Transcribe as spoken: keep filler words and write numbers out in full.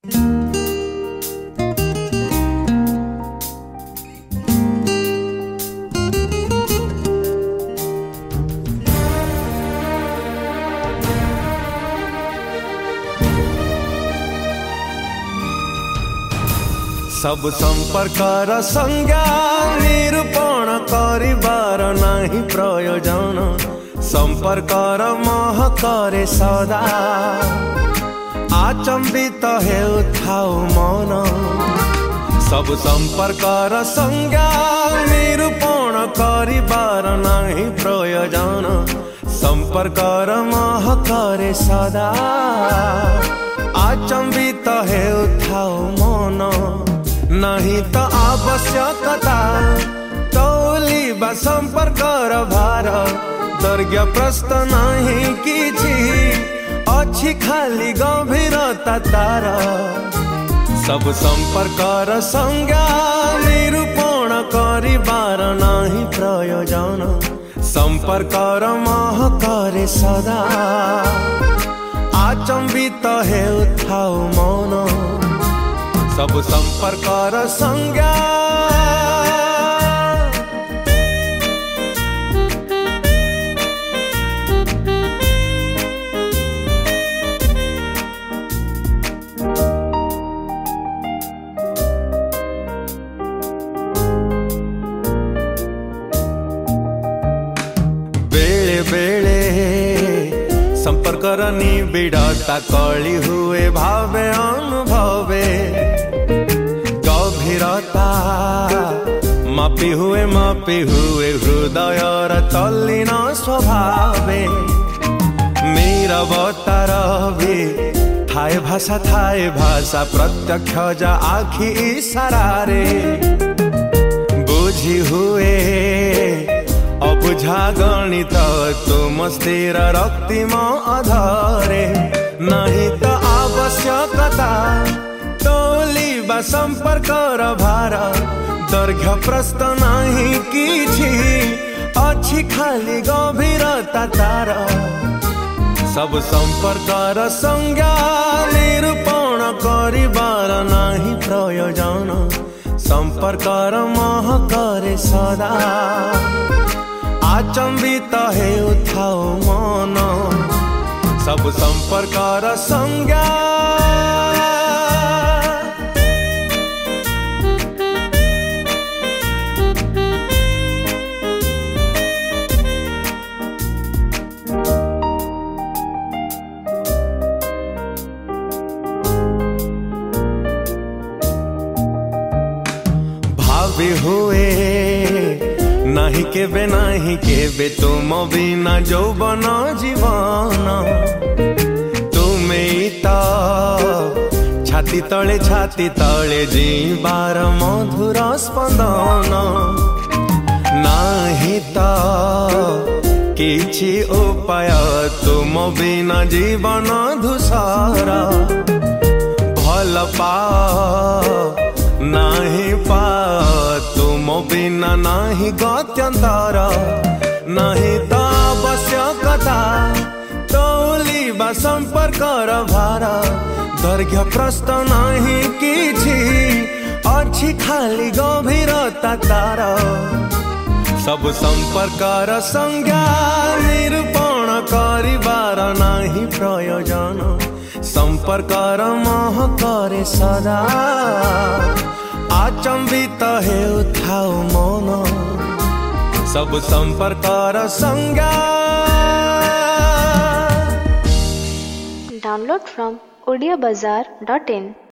सब संपर्कर संज्ञा निरूपण करिबार नाही प्रयोजन संपर्कर महकरे सदा आचंबित हेउथाउ मन। सब संपर्कर संज्ञा निरूपण करिबार नाही प्रयोजन संपर्कर महकरे सदा आचंबित हेउथाउ मन। नहीं तो आवश्यकता तौलिबा संपर्कर भार दैर्घ्य प्रश्न नहीं किछि अछि खाली गंभीरता तार। सब संपर्कर संज्ञा निरूपण करिबार नहीं प्रयोजन संपर्कर महकरे सदा आचंबित हेउथाउ मन। सब संपर्कर संज्ञा बेले बेले संपर्कर निबिड़ता कली हुए भावे अनुभवे गभीरता मापी हुए मापी हुए हृदयर तल्लीन स्वभावे नीरवतार भी थाए भाषा थाए भाषा प्रत्यक्ष जा आखि इशारारे बुझी हुए अबुझा गणित तुम स्थिर रक्तिम अधरे। नहीं तो आवश्यकता तौलिबा संपर्कर भार दैर्घ्य प्रश्न नहीं किछि अछि खाली गंभीरता तार। सब संपर्कर संज्ञा निरूपण करिबार नहीं प्रयोजन संपर्कर महकरे सदा आचंबित हेउथाउ मन। सब संपर्कर संज्ञा भावी हुए नहीं केबे नहीं केबे तुम बिना यौवन जीवन तुम्हें तो छाती तले छाती तले जीवार मधुर स्पंदन। नहीं तो किछि उपाय तुम बिना जीवन धूसर भल पा नहीं पा तुम बिना नहीं गत्यंतर। नहीं तो आवश्यकता तौलिबा संपर्कर भार दैर्घ्य प्रश्न नहीं किछि अछि खाली गंभीरता तार। सब संपर्कर संज्ञा निरूपण करिबार नहीं प्रयोजन संपर्कर महकरे सदा आचंबित हेउथाउ मन। सब संपर्कर संज्ञा। Download from audio bazaar dot in